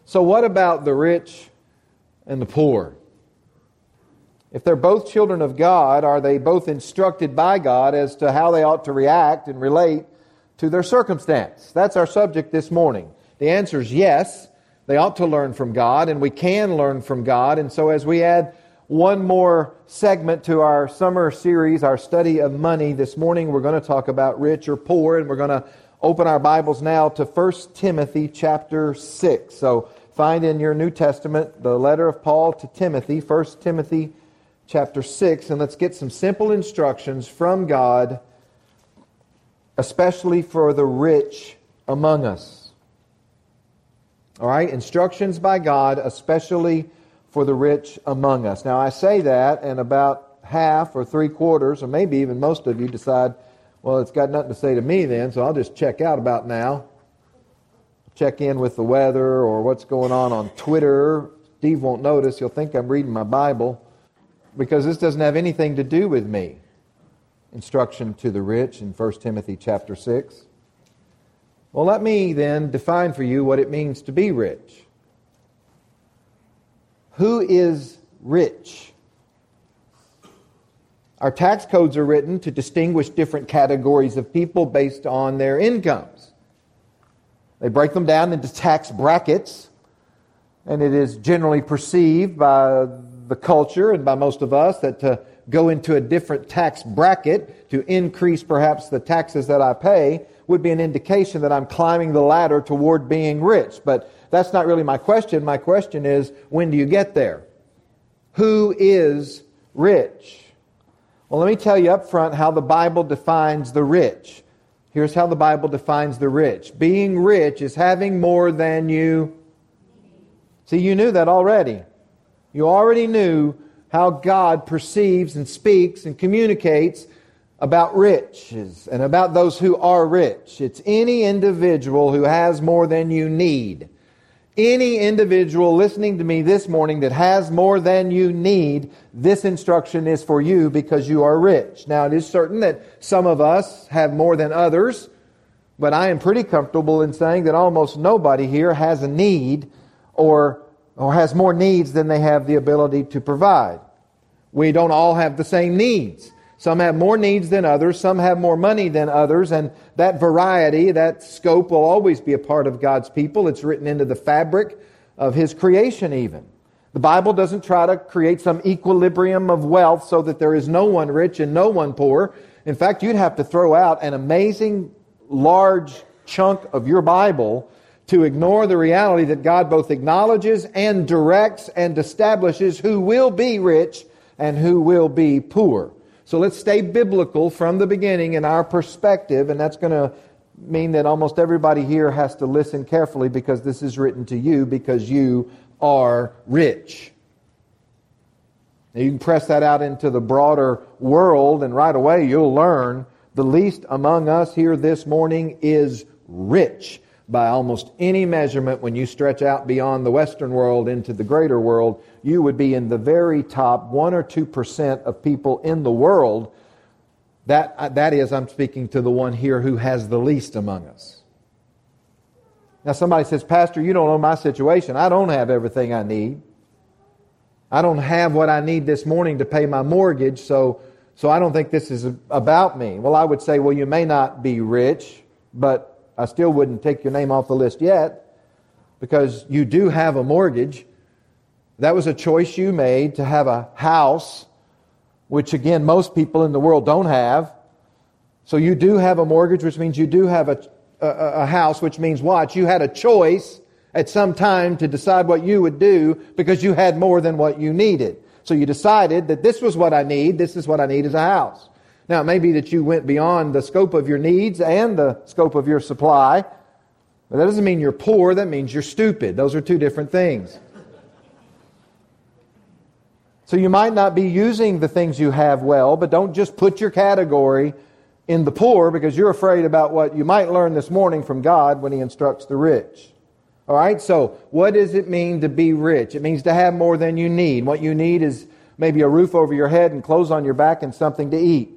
So what about the rich and the poor? If they're both children of God, are they both instructed by God as to how they ought to react and relate to their circumstance? That's our subject this morning. The answer is yes. They ought to learn from God, and we can learn from God. And so as we add one more segment to our summer series, our study of money, this morning we're going to talk about rich or poor, and we're going to open our Bibles now to 1 Timothy chapter 6. So find in your New Testament the letter of Paul to Timothy, 1 Timothy chapter 6, and let's get some simple instructions from God, especially for the rich among us. All right, instructions by God, especially for the rich among us. Now I say that, and about half or three-quarters, or maybe even most of you decide, well, it's got nothing to say to me then, so I'll just check out about now. Check in with the weather or what's going on Twitter. Steve won't notice. He'll think I'm reading my Bible, because this doesn't have anything to do with me. Instruction to the rich in 1 Timothy chapter 6. Well, let me then define for you what it means to be rich. Who is rich? Our tax codes are written to distinguish different categories of people based on their incomes. They break them down into tax brackets, and it is generally perceived by the culture and by most of us that to go into a different tax bracket to increase perhaps the taxes that I pay would be an indication that I'm climbing the ladder toward being rich. But that's not really my question. My question is, when do you get there? Who is rich? Well, let me tell you up front how the Bible defines the rich. Here's how the Bible defines the rich. Being rich is having more than you... See, you knew that already. You already knew how God perceives and speaks and communicates about riches and about those who are rich. It's any individual who has more than you need. Any individual listening to me this morning that has more than you need, this instruction is for you because you are rich. Now, it is certain that some of us have more than others, but I am pretty comfortable in saying that almost nobody here has a need or has more needs than they have the ability to provide. We don't all have the same needs. Some have more needs than others. Some have more money than others. And that variety, that scope will always be a part of God's people. It's written into the fabric of His creation even. The Bible doesn't try to create some equilibrium of wealth so that there is no one rich and no one poor. In fact, you'd have to throw out an amazing large chunk of your Bible to ignore the reality that God both acknowledges and directs and establishes who will be rich and who will be poor. So let's stay biblical from the beginning in our perspective, and that's going to mean that almost everybody here has to listen carefully because this is written to you because you are rich. Now you can press that out into the broader world, and right away you'll learn the least among us here this morning is rich. By almost any measurement, when you stretch out beyond the Western world into the greater world, you would be in the very top 1 or 2% of people in the world. That is, I'm speaking to the one here who has the least among us. Now somebody says, Pastor, you don't know my situation. I don't have everything I need. I don't have what I need this morning to pay my mortgage, so I don't think this is about me. Well, I would say, well, you may not be rich, but I still wouldn't take your name off the list yet because you do have a mortgage. That was a choice you made to have a house, which again, most people in the world don't have. So you do have a mortgage, which means you do have a house, which means what? You had a choice at some time to decide what you would do because you had more than what you needed. So you decided that this was what I need. This is what I need as a house. Now, it may be that you went beyond the scope of your needs and the scope of your supply, but that doesn't mean you're poor. That means you're stupid. Those are two different things. So you might not be using the things you have well, but don't just put your category in the poor because you're afraid about what you might learn this morning from God when He instructs the rich. All right, so what does it mean to be rich? It means to have more than you need. What you need is maybe a roof over your head and clothes on your back and something to eat.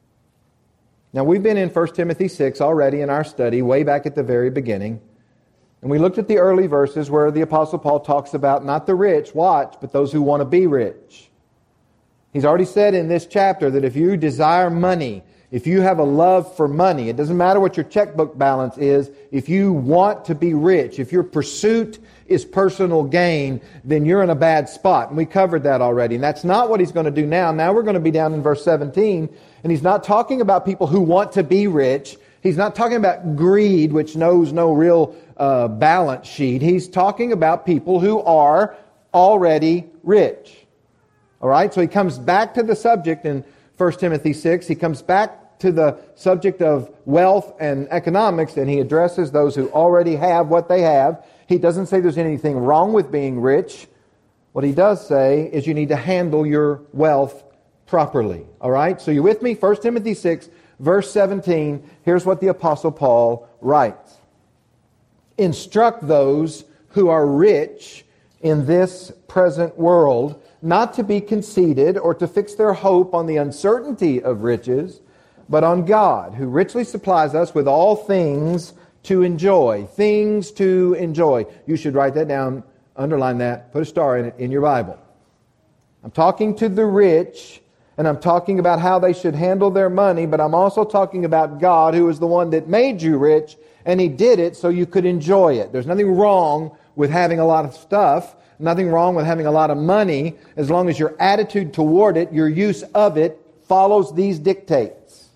Now, we've been in 1 Timothy 6 already in our study, way back at the very beginning. And we looked at the early verses where the Apostle Paul talks about not the rich, watch, but those who want to be rich. He's already said in this chapter that if you desire money, if you have a love for money, it doesn't matter what your checkbook balance is, if you want to be rich, if your pursuit is personal gain, then you're in a bad spot. And we covered that already. And that's not what he's going to do now. Now we're going to be down in verse 17, and he's not talking about people who want to be rich. He's not talking about greed, which knows no real balance sheet. He's talking about people who are already rich. All right? So he comes back to the subject in 1 Timothy 6. He comes back to the subject of wealth and economics, and he addresses those who already have what they have. He doesn't say there's anything wrong with being rich. What he does say is you need to handle your wealth properly. All right? So you with me? 1 Timothy 6, verse 17. Here's what the Apostle Paul writes. Instruct those who are rich in this present world not to be conceited or to fix their hope on the uncertainty of riches, but on God, who richly supplies us with all things to enjoy. Things to enjoy. You should write that down, underline that, put a star in it in your Bible. I'm talking to the rich, and I'm talking about how they should handle their money, but I'm also talking about God, who is the one that made you rich, and He did it so you could enjoy it. There's nothing wrong with having a lot of stuff, nothing wrong with having a lot of money, as long as your attitude toward it, your use of it, follows these dictates.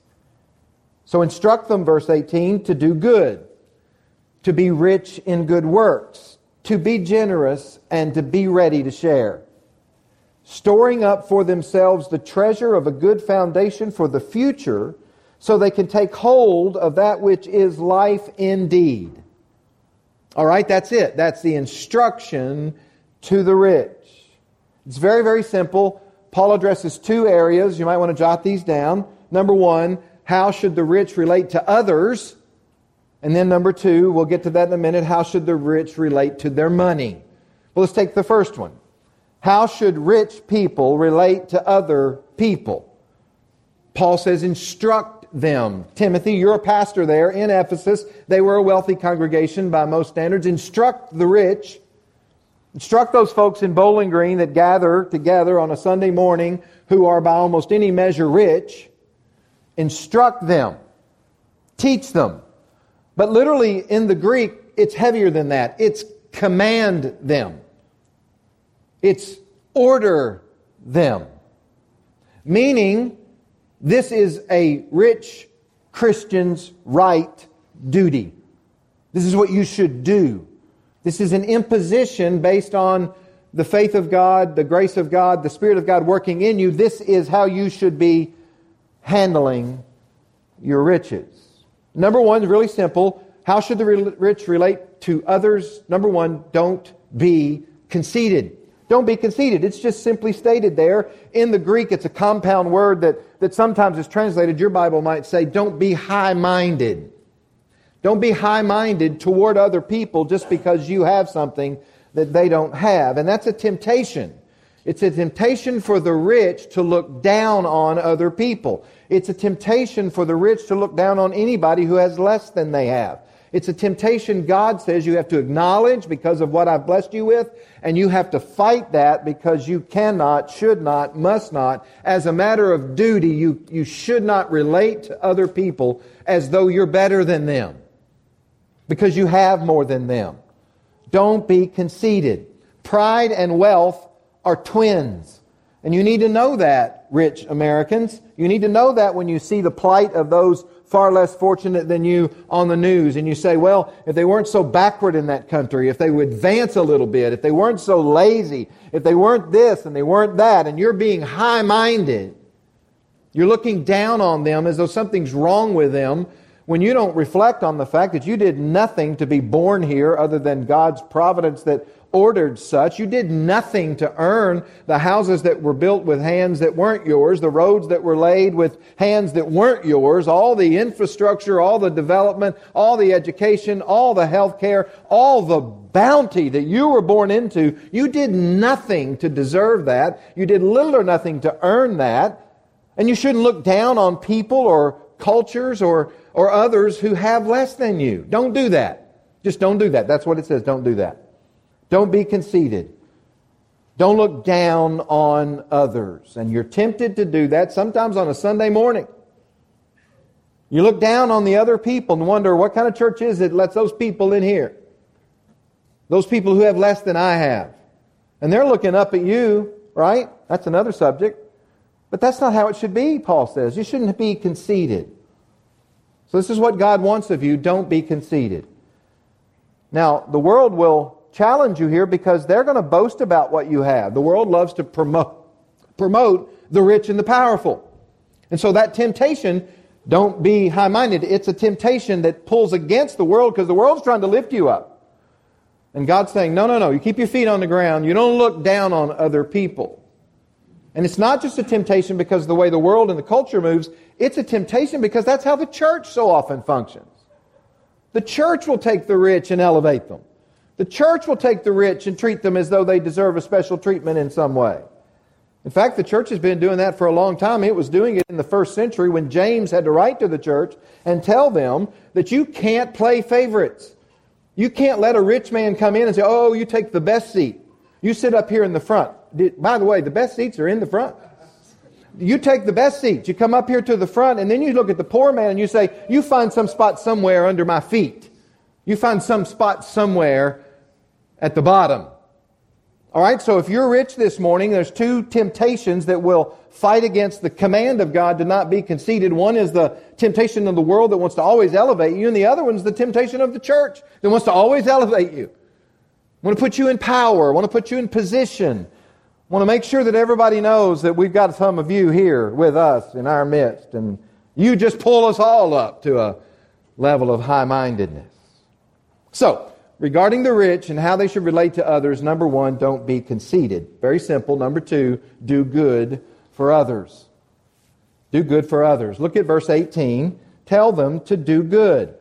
So instruct them, verse 18, to do good, to be rich in good works, to be generous, and to be ready to share, storing up for themselves the treasure of a good foundation for the future, so they can take hold of that which is life indeed. All right, that's it. That's the instruction to the rich. It's very, very simple. Paul addresses two areas. You might want to jot these down. Number one, how should the rich relate to others? And then number two, we'll get to that in a minute, how should the rich relate to their money? Well, let's take the first one. How should rich people relate to other people? Paul says, instruct them. Timothy, you're a pastor there in Ephesus. They were a wealthy congregation by most standards. Instruct the rich. Instruct those folks in Bowling Green that gather together on a Sunday morning who are by almost any measure rich. Instruct them. Teach them. But literally in the Greek, it's heavier than that. It's command them. It's order them. Meaning, this is a rich Christian's right duty. This is what you should do. This is an imposition based on the faith of God, the grace of God, the Spirit of God working in you. This is how you should be handling your riches. Number one is really simple. How should the rich relate to others? Number one, don't be conceited. Don't be conceited. It's just simply stated there. In the Greek, it's a compound word that sometimes is translated. Your Bible might say, don't be high-minded. Don't be high-minded toward other people just because you have something that they don't have. And that's a temptation. It's a temptation for the rich to look down on other people. It's a temptation for the rich to look down on anybody who has less than they have. It's a temptation God says you have to acknowledge because of what I've blessed you with, and you have to fight that because you cannot, should not, must not. As a matter of duty, you should not relate to other people as though you're better than them because you have more than them. Don't be conceited. Pride and wealth are twins. And you need to know that, rich Americans. You need to know that when you see the plight of those far less fortunate than you on the news, and you say, well, if they weren't so backward in that country, if they would advance a little bit, if they weren't so lazy, if they weren't this and they weren't that, and you're being high-minded, you're looking down on them as though something's wrong with them, when you don't reflect on the fact that you did nothing to be born here other than God's providence that ordered such. You did nothing to earn the houses that were built with hands that weren't yours, the roads that were laid with hands that weren't yours, all the infrastructure, all the development, all the education, all the health care, all the bounty that you were born into. You did nothing to deserve that. You did little or nothing to earn that. And you shouldn't look down on people or cultures or others who have less than you. Don't do that. Just don't do that. That's what it says. Don't do that. Don't be conceited. Don't look down on others. And you're tempted to do that sometimes on a Sunday morning. You look down on the other people and wonder, what kind of church is it that lets those people in here? Those people who have less than I have. And they're looking up at you, right? That's another subject. But that's not how it should be, Paul says. You shouldn't be conceited. So this is what God wants of you. Don't be conceited. Now, the world will challenge you here because they're going to boast about what you have. The world loves to promote the rich and the powerful. And so that temptation, don't be high-minded. It's a temptation that pulls against the world because the world's trying to lift you up. And God's saying, no. You keep your feet on the ground. You don't look down on other people. And it's not just a temptation because of the way the world and the culture moves. It's a temptation because that's how the church so often functions. The church will take the rich and elevate them. The church will take the rich and treat them as though they deserve a special treatment in some way. In fact, the church has been doing that for a long time. It was doing it in the first century when James had to write to the church and tell them that you can't play favorites. You can't let a rich man come in and say, oh, you take the best seat. You sit up here in the front. By the way, the best seats are in the front. You take the best seats. You come up here to the front and then you look at the poor man and you say, you find some spot somewhere under my feet. You find some spot somewhere at the bottom. All right, so if you're rich this morning, there's two temptations that will fight against the command of God to not be conceited. One is the temptation of the world that wants to always elevate you, and the other one is the temptation of the church that wants to always elevate you. Want to put you in power, want to put you in position, want to make sure that everybody knows that we've got some of you here with us in our midst, and you just pull us all up to a level of high-mindedness. So, regarding the rich and how they should relate to others, number one, don't be conceited. Very simple. Number two, do good for others. Do good for others. Look at verse 18. Tell them to do good.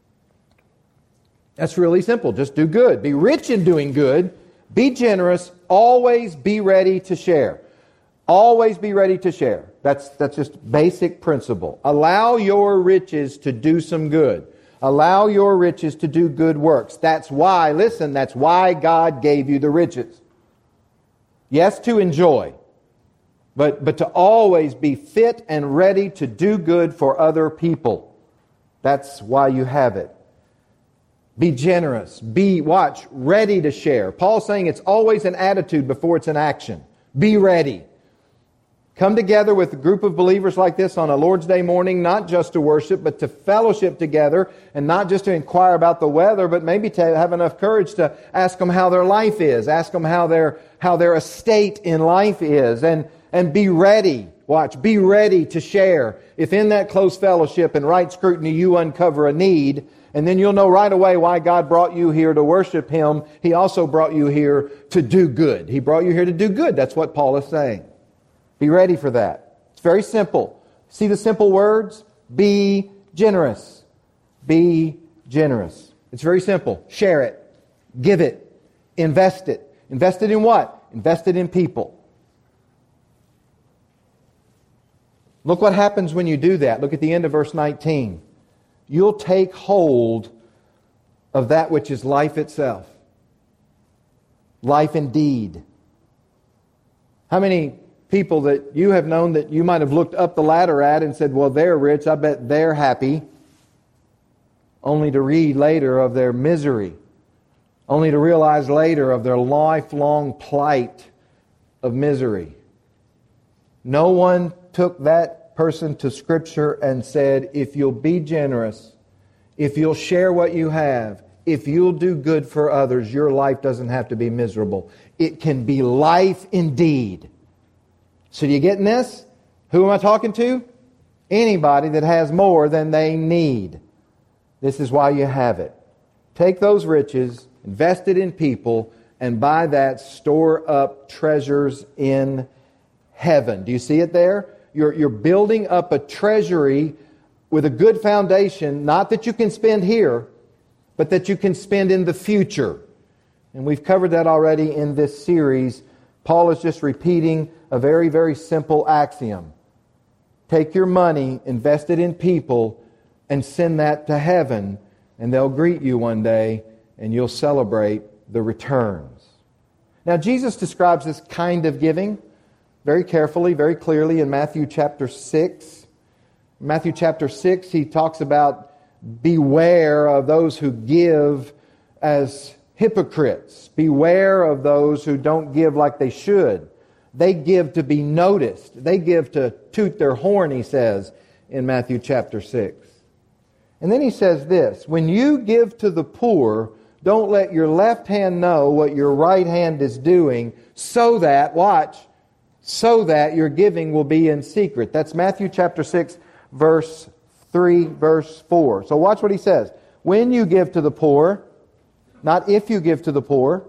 That's really simple. Just do good. Be rich in doing good. Be generous. Always be ready to share. Always be ready to share. That's just basic principle. Allow your riches to do some good. Allow your riches to do good works. That's why God gave you the riches. Yes, to enjoy, but to always be fit and ready to do good for other people. That's why you have it. Be generous. Be ready to share. Paul's saying it's always an attitude before it's an action. Be ready. Come together with a group of believers like this on a Lord's Day morning, not just to worship, but to fellowship together, and not just to inquire about the weather, but maybe to have enough courage to ask them how their life is, ask them how their estate in life is, and be ready. Be ready to share. If in that close fellowship and right scrutiny you uncover a need, and then you'll know right away why God brought you here to worship Him. He also brought you here to do good. He brought you here to do good. That's what Paul is saying. Be ready for that. It's very simple. See the simple words? Be generous. Be generous. It's very simple. Share it. Give it. Invest it. Invest it in what? Invest it in people. Look what happens when you do that. Look at the end of verse 19. You'll take hold of that which is life itself. Life indeed. How many people that you have known that you might have looked up the ladder at and said, well, they're rich, I bet they're happy, only to read later of their misery, only to realize later of their lifelong plight of misery. No one took that person to Scripture and said, if you'll be generous, if you'll share what you have, if you'll do good for others, your life doesn't have to be miserable. It can be life indeed. So do you get this? Who am I talking to? Anybody that has more than they need. This is why you have it. Take those riches, invest it in people, and by that store up treasures in heaven. Do you see it there? You're building up a treasury with a good foundation, not that you can spend here, but that you can spend in the future. And we've covered that already in this series. Paul is just repeating a very, very simple axiom. Take your money, invest it in people, and send that to heaven, and they'll greet you one day and you'll celebrate the returns. Now, Jesus describes this kind of giving very carefully, very clearly in Matthew chapter 6. In Matthew chapter 6, he talks about beware of those who give as hypocrites. Beware of those who don't give like they should. They give to be noticed. They give to toot their horn, he says in Matthew chapter 6. And then he says this, when you give to the poor, don't let your left hand know what your right hand is doing, so that, watch, so that your giving will be in secret. That's Matthew chapter 6, verse 3, verse 4. So watch what he says. When you give to the poor, not if you give to the poor,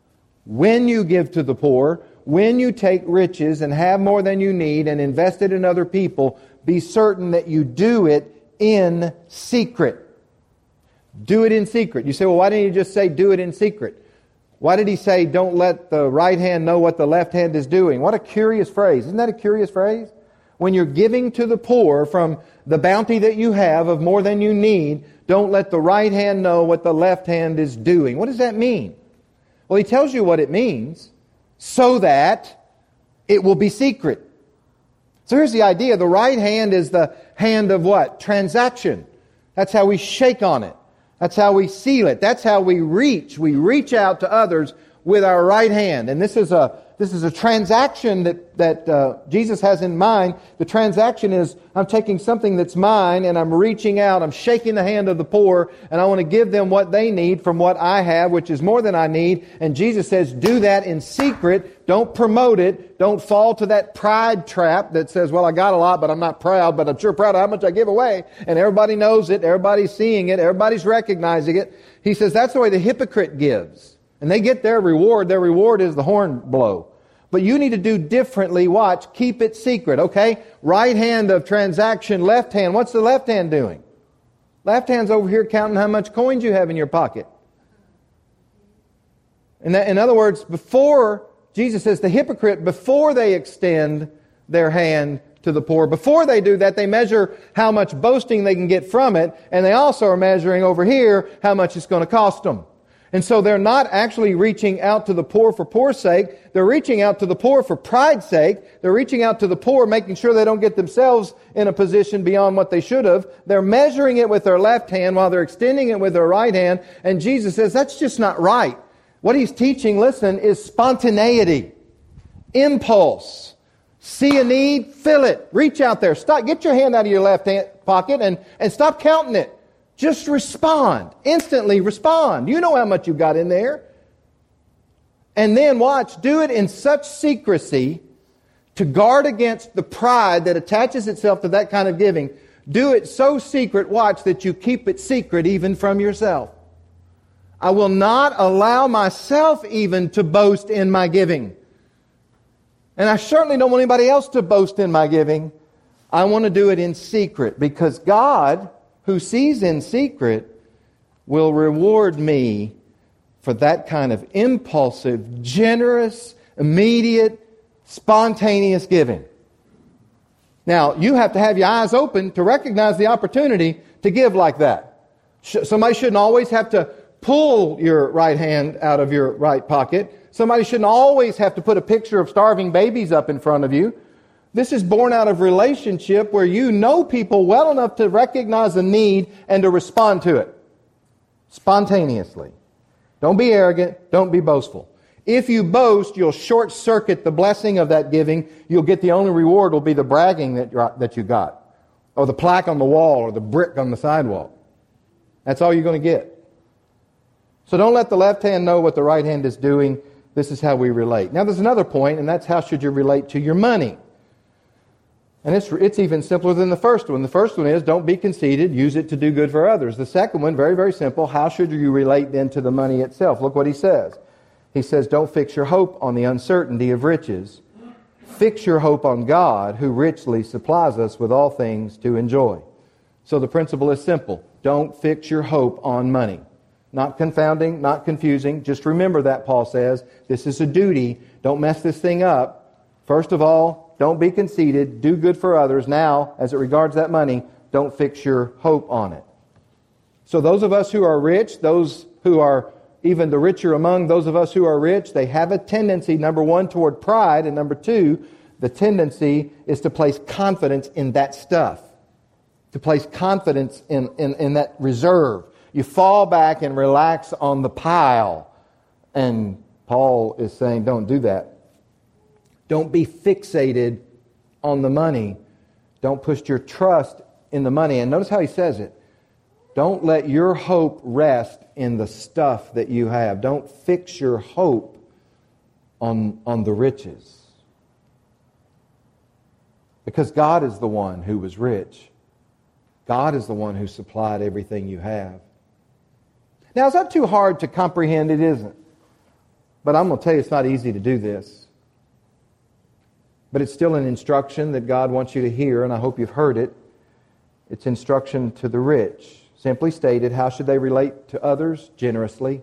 when you give to the poor, when you take riches and have more than you need and invest it in other people, be certain that you do it in secret. Do it in secret. You say, well, why didn't he just say do it in secret? Why did he say don't let the right hand know what the left hand is doing? What a curious phrase. Isn't that a curious phrase? When you're giving to the poor from the bounty that you have of more than you need, don't let the right hand know what the left hand is doing. What does that mean? Well, he tells you what it means, so that it will be secret. So here's the idea. The right hand is the hand of what? Transaction. That's how we shake on it. That's how we seal it. That's how we reach. We reach out to others with our right hand. And this is a transaction that Jesus has in mind. The transaction is, I'm taking something that's mine and I'm reaching out. I'm shaking the hand of the poor and I want to give them what they need from what I have, which is more than I need. And Jesus says, do that in secret. Don't promote it. Don't fall to that pride trap that says, well, I got a lot, but I'm not proud, but I'm sure proud of how much I give away. And everybody knows it. Everybody's seeing it. Everybody's recognizing it. He says that's the way the hypocrite gives. And they get their reward. Their reward is the horn blow. But you need to do differently. Watch. Keep it secret, okay? Right hand of transaction, left hand. What's the left hand doing? Left hand's over here counting how much coins you have in your pocket. In other words, before, Jesus says the hypocrite, before they extend their hand to the poor, before they do that, they measure how much boasting they can get from it. And they also are measuring over here how much it's going to cost them. And so they're not actually reaching out to the poor for poor's sake. They're reaching out to the poor for pride's sake. They're reaching out to the poor, making sure they don't get themselves in a position beyond what they should have. They're measuring it with their left hand while they're extending it with their right hand. And Jesus says that's just not right. What he's teaching, listen, is spontaneity, impulse. See a need, fill it. Reach out there. Stop. Get your hand out of your left hand pocket and stop counting it. Just respond. Instantly respond. You know how much you got in there. And then watch. Do it in such secrecy to guard against the pride that attaches itself to that kind of giving. Do it so secret, watch, that you keep it secret even from yourself. I will not allow myself even to boast in my giving. And I certainly don't want anybody else to boast in my giving. I want to do it in secret because God, who sees in secret, will reward me for that kind of impulsive, generous, immediate, spontaneous giving. Now, you have to have your eyes open to recognize the opportunity to give like that. Somebody shouldn't always have to pull your right hand out of your right pocket. Somebody shouldn't always have to put a picture of starving babies up in front of you. This is born out of relationship where you know people well enough to recognize a need and to respond to it spontaneously. Don't be arrogant. Don't be boastful. If you boast, you'll short-circuit the blessing of that giving. You'll get the only reward will be the bragging that you got, or the plaque on the wall, or the brick on the sidewalk. That's all you're going to get. So don't let the left hand know what the right hand is doing. This is how we relate. Now there's another point, and that's how should you relate to your money. And it's even simpler than the first one. The first one is don't be conceited, use it to do good for others. The second one, very, very simple. How should you relate then to the money itself? Look what he says. He says, don't fix your hope on the uncertainty of riches. Fix your hope on God, who richly supplies us with all things to enjoy. So the principle is simple. Don't fix your hope on money. Not confounding, not confusing. Just remember that, Paul says. This is a duty. Don't mess this thing up. First of all, don't be conceited. Do good for others. Now, as it regards that money, don't fix your hope on it. So those of us who are rich, those who are even the richer among those of us who are rich, they have a tendency, number one, toward pride, and number two, the tendency is to place confidence in that stuff, to place confidence in that reserve. You fall back and relax on the pile. And Paul is saying, don't do that. Don't be fixated on the money. Don't put your trust in the money. And notice how he says it. Don't let your hope rest in the stuff that you have. Don't fix your hope on the riches. Because God is the one who was rich. God is the one who supplied everything you have. Now, is that too hard to comprehend? It isn't. But I'm going to tell you it's not easy to do this. But it's still an instruction that God wants you to hear, and I hope you've heard it. It's instruction to the rich. Simply stated, how should they relate to others? Generously,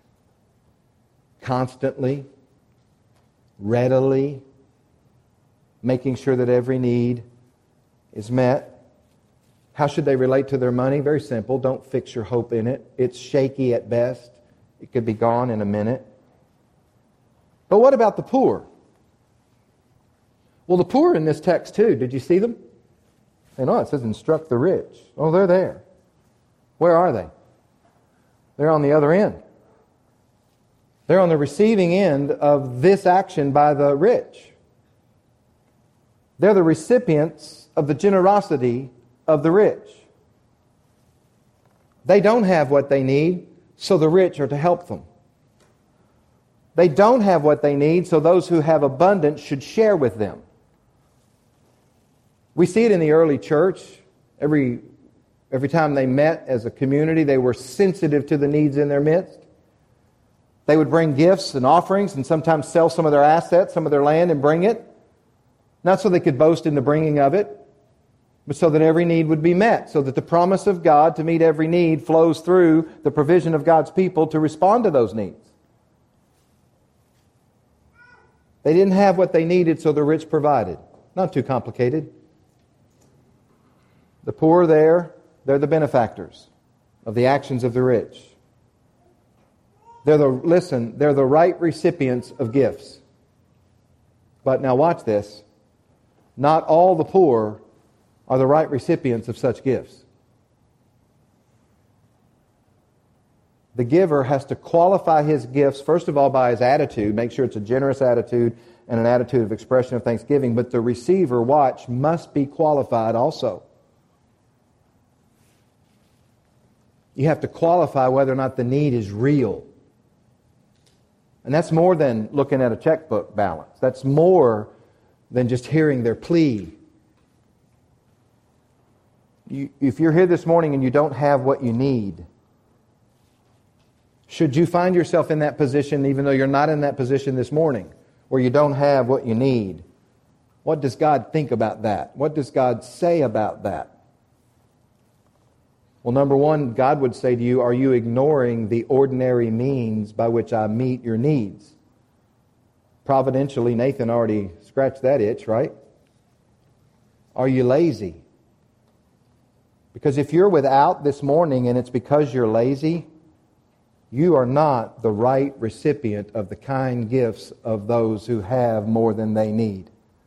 constantly, readily, making sure that every need is met. How should they relate to their money? Very simple. Don't fix your hope in it. It's shaky at best. It could be gone in a minute. But what about the poor? Well, the poor are in this text too. Did you see them? And it says instruct the rich. Oh, they're there. Where are they? They're on the other end. They're on the receiving end of this action by the rich. They're the recipients of the generosity of the rich. They don't have what they need, so the rich are to help them. They don't have what they need, so those who have abundance should share with them. We see it in the early church. Every time they met as a community, they were sensitive to the needs in their midst. They would bring gifts and offerings and sometimes sell some of their assets, some of their land, and bring it. Not so they could boast in the bringing of it, but so that every need would be met, so that the promise of God to meet every need flows through the provision of God's people to respond to those needs. They didn't have what they needed, so the rich provided. Not too complicated. The poor they're the benefactors of the actions of the rich. They're the right recipients of gifts. But now watch this. Not all the poor are the right recipients of such gifts. The giver has to qualify his gifts, first of all, by his attitude. Make sure it's a generous attitude and an attitude of expression of thanksgiving. But the receiver, watch, must be qualified also. You have to qualify whether or not the need is real. And that's more than looking at a checkbook balance. That's more than just hearing their plea. If you're here this morning and you don't have what you need, should you find yourself in that position, even though you're not in that position this morning, where you don't have what you need, what does God think about that? What does God say about that? Well, number one, God would say to you, are you ignoring the ordinary means by which I meet your needs? Providentially, Nathan already scratched that itch, right? Are you lazy? Because if you're without this morning and it's because you're lazy, you are not the right recipient of the kind gifts of those who have more than they need.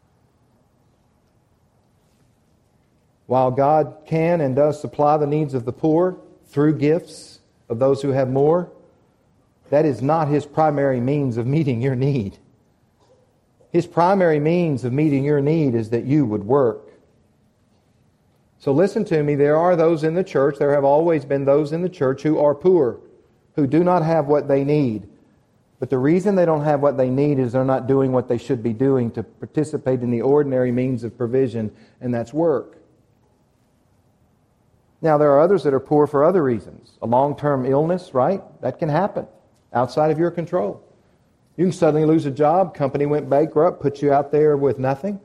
While God can and does supply the needs of the poor through gifts of those who have more, that is not His primary means of meeting your need. His primary means of meeting your need is that you would work. So listen to me, there are those in the church, there have always been those in the church who are poor, who do not have what they need. But the reason they don't have what they need is they're not doing what they should be doing to participate in the ordinary means of provision, and that's work. Now, there are others that are poor for other reasons. A long-term illness, right? That can happen outside of your control. You can suddenly lose a job, company went bankrupt, put you out there with nothing.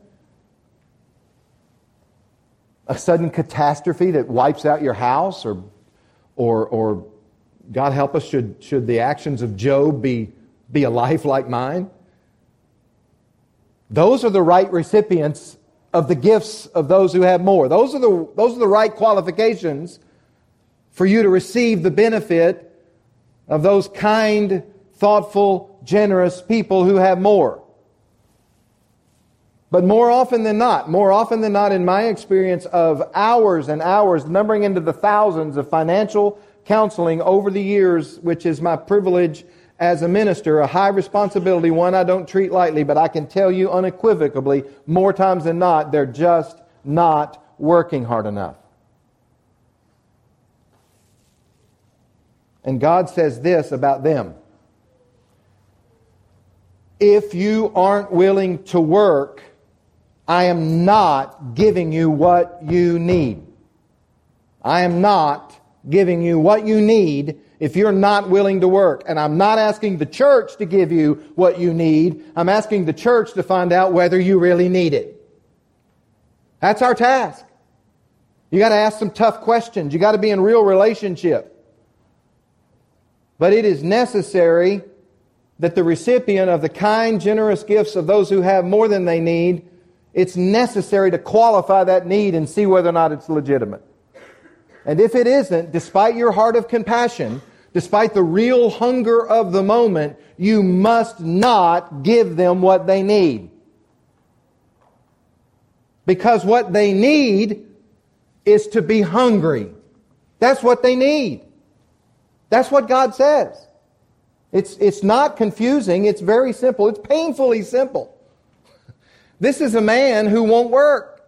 A sudden catastrophe that wipes out your house, or God help us, should the actions of Job be a life like mine? Those are the right recipients of the gifts of those who have more. Those are the right qualifications for you to receive the benefit of those kind, thoughtful, generous people who have more. But more often than not in my experience of hours and hours, numbering into the thousands of financial counseling over the years, which is my privilege as a minister, a high responsibility, one I don't treat lightly, but I can tell you unequivocally, more times than not, they're just not working hard enough. And God says this about them: if you aren't willing to work, I am not giving you what you need. I am not giving you what you need if you're not willing to work. And I'm not asking the church to give you what you need. I'm asking the church to find out whether you really need it. That's our task. You got to ask some tough questions. You got to be in real relationship. But it is necessary that the recipient of the kind, generous gifts of those who have more than they need, it's necessary to qualify that need and see whether or not it's legitimate. And if it isn't, despite your heart of compassion, despite the real hunger of the moment, you must not give them what they need. Because what they need is to be hungry. That's what they need. That's what God says. It's not confusing. It's very simple. It's painfully simple. This is a man who won't work.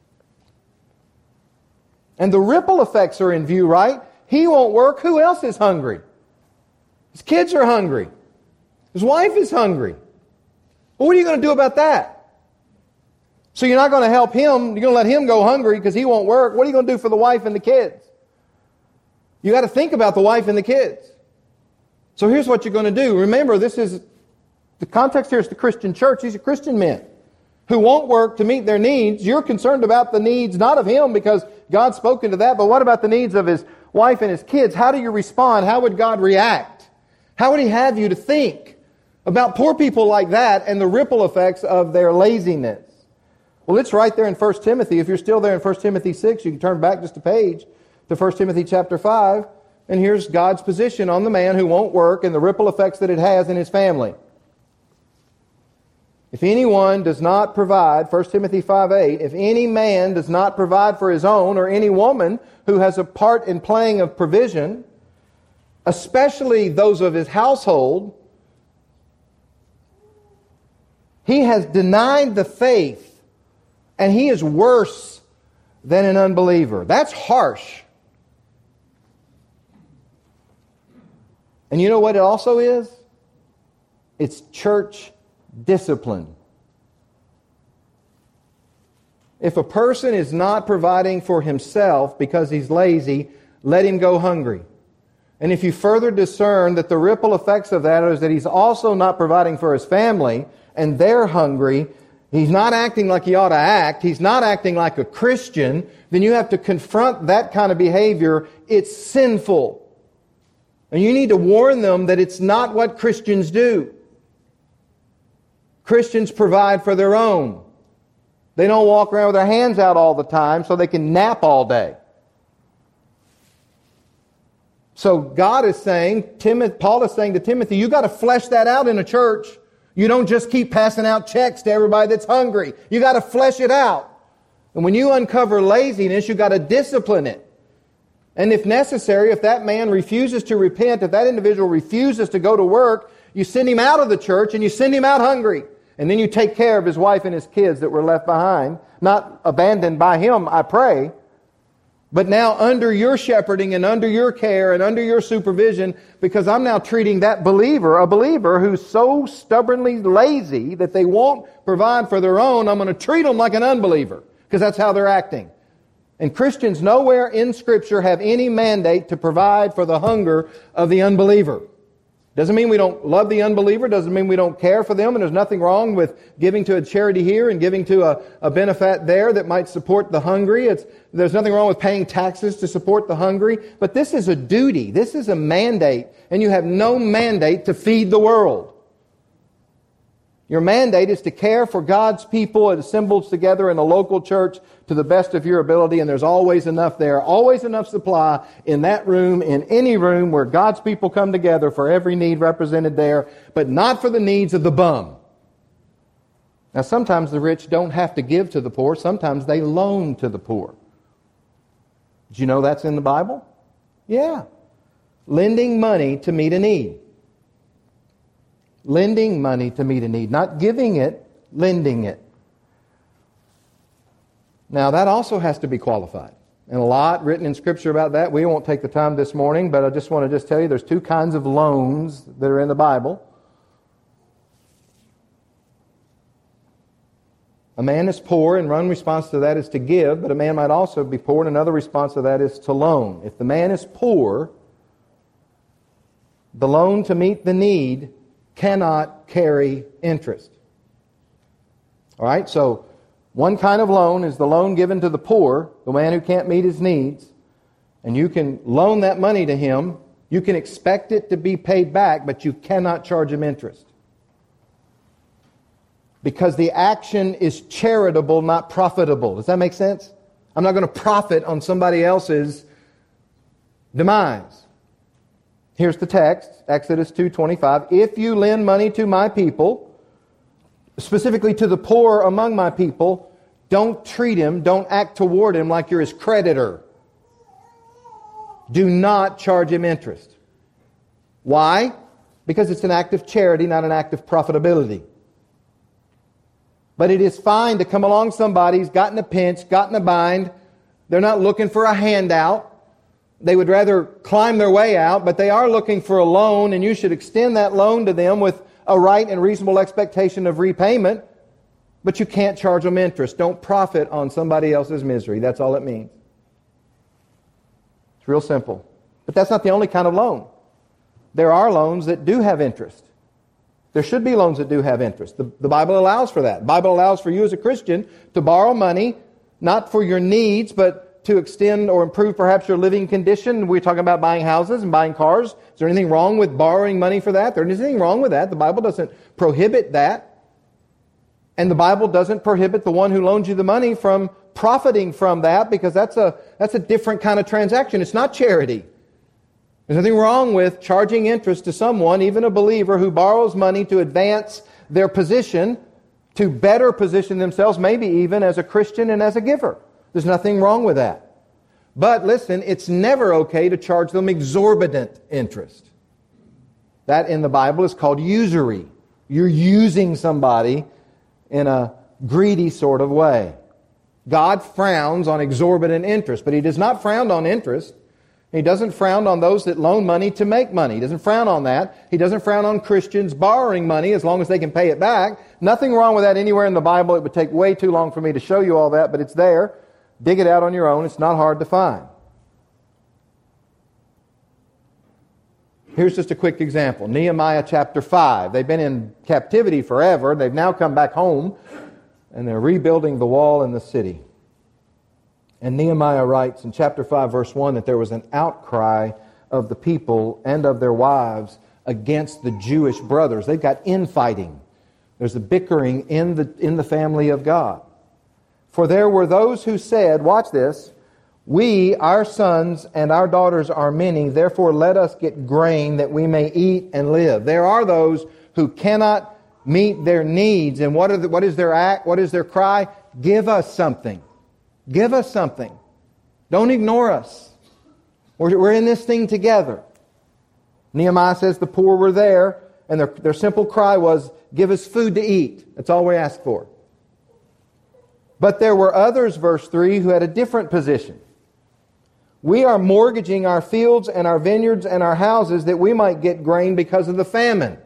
And the ripple effects are in view, right? He won't work. Who else is hungry? His kids are hungry. His wife is hungry. Well, what are you going to do about that? So you're not going to help him. You're going to let him go hungry because he won't work. What are you going to do for the wife and the kids? You got to think about the wife and the kids. So here's what you're going to do. Remember, the context here is the Christian church. These are Christian men who won't work to meet their needs. You're concerned about the needs, not of him, because God's spoken to that, but what about the needs of his wife and his kids? How do you respond? How would God react? How would he have you to think about poor people like that and the ripple effects of their laziness? Well, it's right there in 1 Timothy. If you're still there in 1 Timothy 6, you can turn back just a page to 1 Timothy chapter 5, and here's God's position on the man who won't work and the ripple effects that it has in his family. If anyone does not provide, 1 Timothy 5:8, if any man does not provide for his own, or any woman who has a part in playing of provision, especially those of his household, he has denied the faith, and he is worse than an unbeliever. That's harsh. And you know what it also is? It's church discipline. If a person is not providing for himself because he's lazy, let him go hungry. And if you further discern that the ripple effects of that is that he's also not providing for his family and they're hungry, he's not acting like he ought to act, he's not acting like a Christian, then you have to confront that kind of behavior. It's sinful. And you need to warn them that it's not what Christians do. Christians provide for their own. They don't walk around with their hands out all the time so they can nap all day. So God is saying, Paul is saying to Timothy, you got to flesh that out in a church. You don't just keep passing out checks to everybody that's hungry. You got to flesh it out. And when you uncover laziness, you got to discipline it. And if necessary, if that man refuses to repent, if that individual refuses to go to work, you send him out of the church and you send him out hungry. And then you take care of his wife and his kids that were left behind. Not abandoned by him, I pray. But now under your shepherding and under your care and under your supervision, because I'm now treating that believer, a believer who's so stubbornly lazy that they won't provide for their own, I'm going to treat them like an unbeliever, because that's how they're acting. And Christians nowhere in Scripture have any mandate to provide for the hunger of the unbeliever. Doesn't mean we don't love the unbeliever, doesn't mean we don't care for them, and there's nothing wrong with giving to a charity here and giving to a benefit there that might support the hungry. There's nothing wrong with paying taxes to support the hungry, but this is a duty, this is a mandate, and you have no mandate to feed the world. Your mandate is to care for God's people assembled together in a local church to the best of your ability, and there's always enough there, always enough supply in that room, in any room where God's people come together for every need represented there, but not for the needs of the bum. Now, sometimes the rich don't have to give to the poor. Sometimes they loan to the poor. Did you know that's in the Bible? Yeah. Lending money to meet a need. Lending money to meet a need. Not giving it, lending it. Now, that also has to be qualified. And a lot written in Scripture about that. We won't take the time this morning, but I just want to tell you there's two kinds of loans that are in the Bible. A man is poor, and one response to that is to give, but a man might also be poor, and another response to that is to loan. If the man is poor, the loan to meet the need cannot carry interest. All right, so one kind of loan is the loan given to the poor, the man who can't meet his needs, and you can loan that money to him. You can expect it to be paid back, but you cannot charge him interest. Because the action is charitable, not profitable. Does that make sense? I'm not going to profit on somebody else's demise. Here's the text, Exodus 2:25. If you lend money to my people, specifically to the poor among my people, don't treat him, don't act toward him like you're his creditor. Do not charge him interest. Why? Because it's an act of charity, not an act of profitability. But it is fine to come along somebody who's gotten a pinch, gotten a bind. They're not looking for a handout. They would rather climb their way out, but they are looking for a loan, and you should extend that loan to them with a right and reasonable expectation of repayment, but you can't charge them interest. Don't profit on somebody else's misery. That's all it means. It's real simple. But that's not the only kind of loan. There are loans that do have interest. There should be loans that do have interest. The Bible allows for that. The Bible allows for you as a Christian to borrow money, not for your needs, but to extend or improve perhaps your living condition. We're talking about buying houses and buying cars. Is there anything wrong with borrowing money for that? There isn't anything wrong with that. The Bible doesn't prohibit that. And the Bible doesn't prohibit the one who loans you the money from profiting from that, because that's a different kind of transaction. It's not charity. There's nothing wrong with charging interest to someone, even a believer, who borrows money to advance their position, to better position themselves, maybe even as a Christian and as a giver. There's nothing wrong with that. But listen, it's never okay to charge them exorbitant interest. That in the Bible is called usury. You're using somebody in a greedy sort of way. God frowns on exorbitant interest, but He does not frown on interest. He doesn't frown on those that loan money to make money. He doesn't frown on that. He doesn't frown on Christians borrowing money as long as they can pay it back. Nothing wrong with that anywhere in the Bible. It would take way too long for me to show you all that, but it's there. Dig it out on your own. It's not hard to find. Here's just a quick example. Nehemiah chapter 5. They've been in captivity forever. They've now come back home, and they're rebuilding the wall in the city. And Nehemiah writes in chapter 5, verse 1, that there was an outcry of the people and of their wives against the Jewish brothers. They've got infighting. There's a bickering in the family of God. For there were those who said, watch this, we, our sons and our daughters are many, therefore let us get grain that we may eat and live. There are those who cannot meet their needs. And what is their act? What is their cry? Give us something. Give us something. Don't ignore us. We're in this thing together. Nehemiah says the poor were there, and their simple cry was, give us food to eat. That's all we asked for. But there were others, verse 3, who had a different position. We are mortgaging our fields and our vineyards and our houses that we might get grain because of the famine.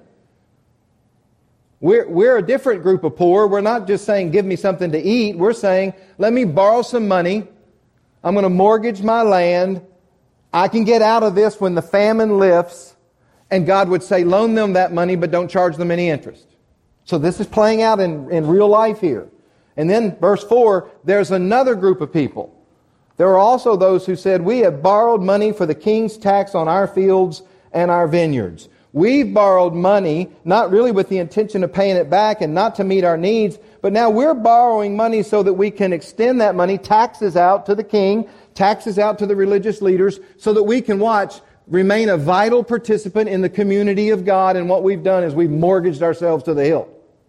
We're a different group of poor. We're not just saying, give me something to eat. We're saying, let me borrow some money. I'm going to mortgage my land. I can get out of this when the famine lifts. And God would say, loan them that money, but don't charge them any interest. So this is playing out in real life here. And then verse 4, there's another group of people. There are also those who said, we have borrowed money for the king's tax on our fields and our vineyards. We've borrowed money, not really with the intention of paying it back and not to meet our needs, but now we're borrowing money so that we can extend that money, taxes out to the king, taxes out to the religious leaders, so that we can remain a vital participant in the community of God. And what we've done is we've mortgaged ourselves to the hilt.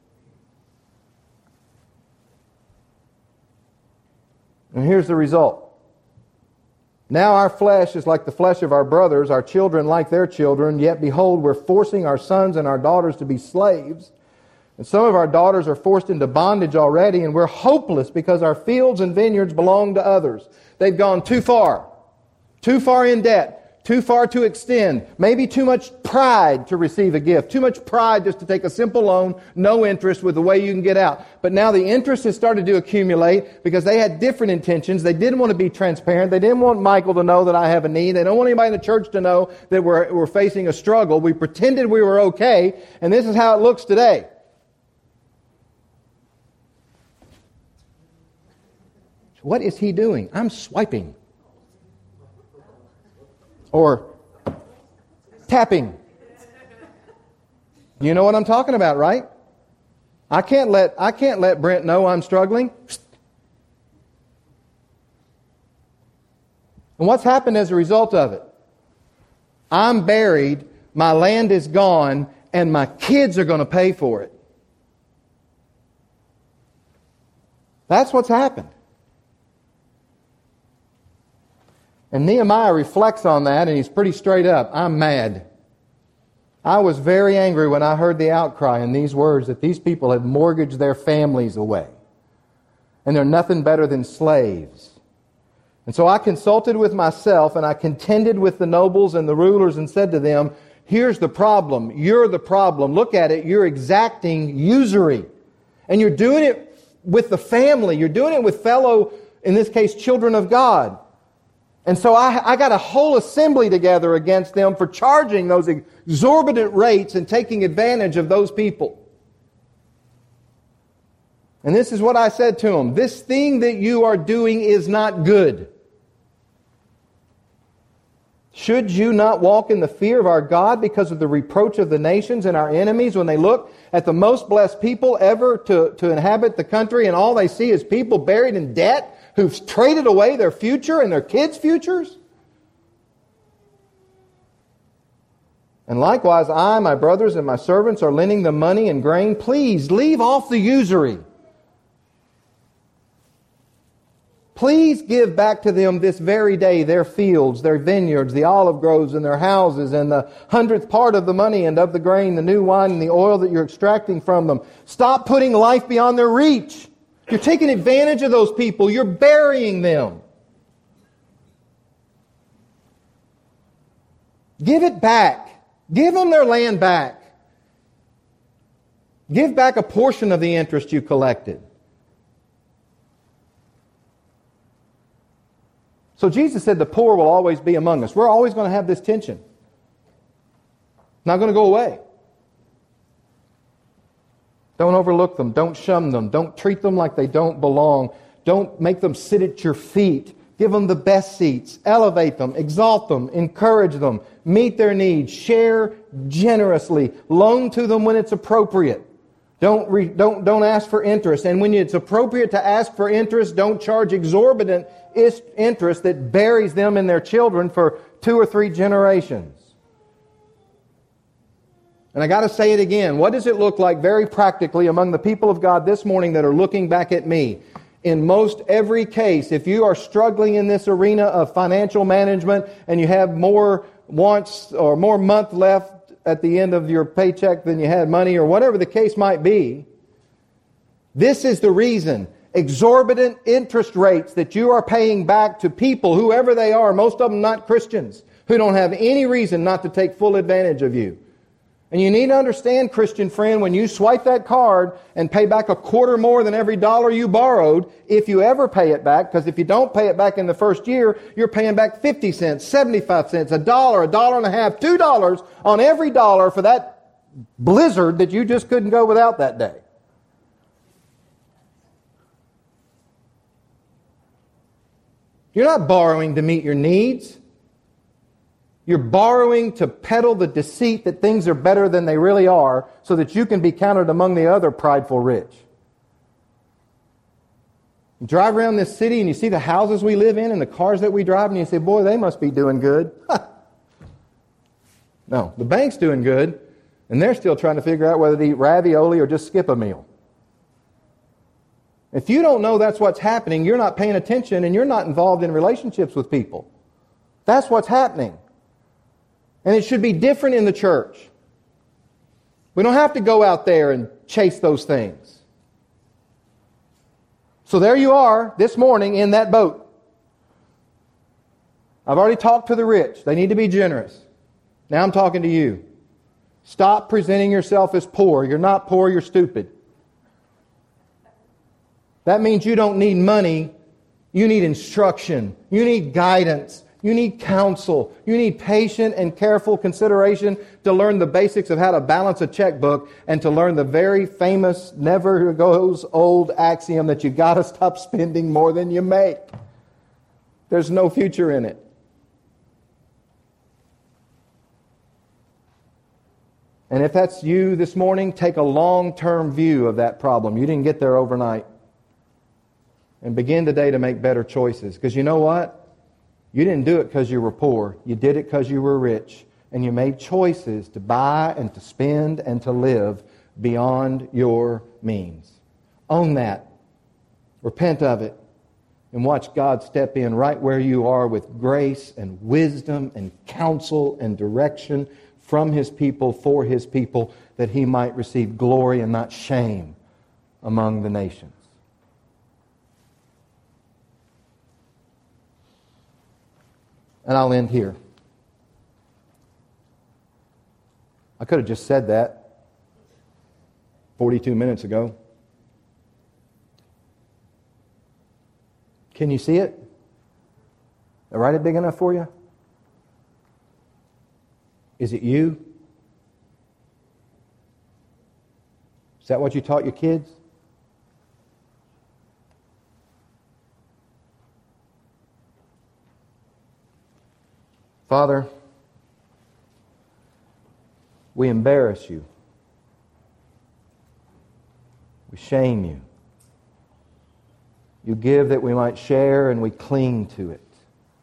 And here's the result. Now our flesh is like the flesh of our brothers, our children like their children, yet behold, we're forcing our sons and our daughters to be slaves. And some of our daughters are forced into bondage already, and we're hopeless because our fields and vineyards belong to others. They've gone too far in debt, too far to extend, maybe too much pride to receive a gift, too much pride just to take a simple loan, no interest with the way you can get out. But now the interest has started to accumulate because they had different intentions. They didn't want to be transparent. They didn't want Michael to know that I have a need. They don't want anybody in the church to know that we're facing a struggle. We pretended we were okay, and this is how it looks today. What is he doing? I'm swiping. Or tapping. You know what I'm talking about, right? I can't let Brent know I'm struggling. And what's happened as a result of it? I'm buried, my land is gone, and my kids are going to pay for it. That's what's happened. And Nehemiah reflects on that, and he's pretty straight up. I'm mad. I was very angry when I heard the outcry in these words that these people had mortgaged their families away. And they're nothing better than slaves. And so I consulted with myself, and I contended with the nobles and the rulers and said to them, here's the problem. You're the problem. Look at it. You're exacting usury. And you're doing it with the family. You're doing it with fellow, in this case, children of God. And so I got a whole assembly together against them for charging those exorbitant rates and taking advantage of those people. And this is what I said to them. This thing that you are doing is not good. Should you not walk in the fear of our God because of the reproach of the nations and our enemies when they look at the most blessed people ever to inhabit the country, and all they see is people buried in debt who've traded away their future and their kids' futures? And likewise, I, my brothers, and my servants are lending them money and grain. Please leave off the usury. Please give back to them this very day their fields, their vineyards, the olive groves, and their houses, and the 100th part of the money and of the grain, the new wine, and the oil that you're extracting from them. Stop putting life beyond their reach. You're taking advantage of those people. You're burying them. Give it back. Give them their land back. Give back a portion of the interest you collected. So Jesus said the poor will always be among us. We're always going to have this tension. It's not going to go away. Don't overlook them. Don't shun them. Don't treat them like they don't belong. Don't make them sit at your feet. Give them the best seats. Elevate them. Exalt them. Encourage them. Meet their needs. Share generously. Loan to them when it's appropriate. Don't ask for interest. And when it's appropriate to ask for interest, don't charge exorbitant interest that buries them and their children for 2 or 3 generations. And I got to say it again. What does it look like very practically among the people of God this morning that are looking back at me? In most every case, if you are struggling in this arena of financial management and you have more wants or more month left at the end of your paycheck than you had money, or whatever the case might be, this is the reason. Exorbitant interest rates that you are paying back to people, whoever they are, most of them not Christians, who don't have any reason not to take full advantage of you. And you need to understand, Christian friend, when you swipe that card and pay back a quarter more than every dollar you borrowed, if you ever pay it back, because if you don't pay it back in the first year, you're paying back 50 cents, 75 cents, $1, $1.50, $2 on every dollar for that blizzard that you just couldn't go without that day. You're not borrowing to meet your needs. You're borrowing to peddle the deceit that things are better than they really are so that you can be counted among the other prideful rich. You drive around this city and you see the houses we live in and the cars that we drive and you say, boy, they must be doing good. No, the bank's doing good and they're still trying to figure out whether to eat ravioli or just skip a meal. If you don't know that's what's happening, you're not paying attention and you're not involved in relationships with people. That's what's happening. And it should be different in the church. We don't have to go out there and chase those things. So there you are this morning in that boat. I've already talked to the rich. They need to be generous. Now I'm talking to you. Stop presenting yourself as poor. You're not poor, you're stupid. That means you don't need money. You need instruction. You need guidance. You need counsel. You need patient and careful consideration to learn the basics of how to balance a checkbook and to learn the very famous, never goes old axiom that you got to stop spending more than you make. There's no future in it. And if that's you this morning, take a long-term view of that problem. You didn't get there overnight. And begin today to make better choices. Because you know what? You didn't do it because you were poor. You did it because you were rich. And you made choices to buy and to spend and to live beyond your means. Own that. Repent of it. And watch God step in right where you are with grace and wisdom and counsel and direction from His people, for His people, that He might receive glory and not shame among the nations. And I'll end here. I could have just said that 42 minutes ago. Can you see it? Did I write it big enough for you? Is it you? Is that what you taught your kids? Father, we embarrass you. We shame you. You give that we might share and we cling to it.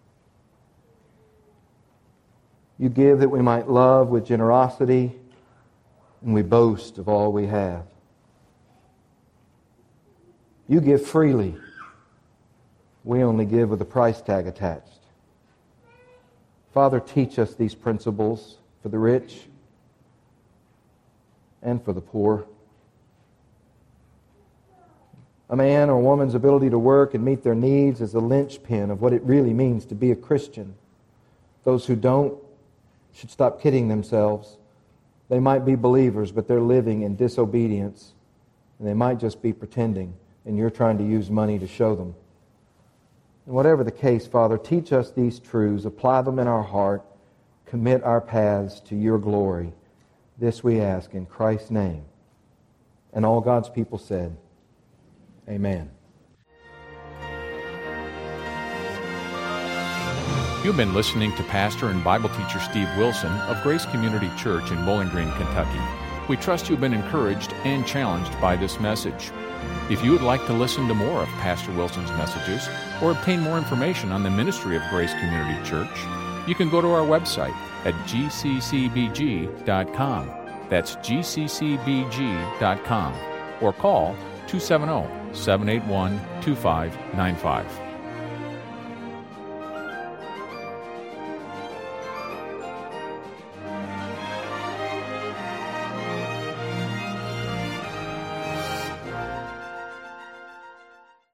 You give that we might love with generosity and we boast of all we have. You give freely. We only give with a price tag attached. Father, teach us these principles for the rich and for the poor. A man or woman's ability to work and meet their needs is a linchpin of what it really means to be a Christian. Those who don't should stop kidding themselves. They might be believers, but they're living in disobedience. And they might just be pretending, and you're trying to use money to show them. And whatever the case, Father, teach us these truths, apply them in our heart, commit our paths to your glory. This we ask in Christ's name. And all God's people said, Amen. You've been listening to Pastor and Bible teacher Steve Wilson of Grace Community Church in Bowling Green, Kentucky. We trust you've been encouraged and challenged by this message. If you would like to listen to more of Pastor Wilson's messages or obtain more information on the ministry of Grace Community Church, you can go to our website at gccbg.com. That's gccbg.com. Or call 270-781-2595.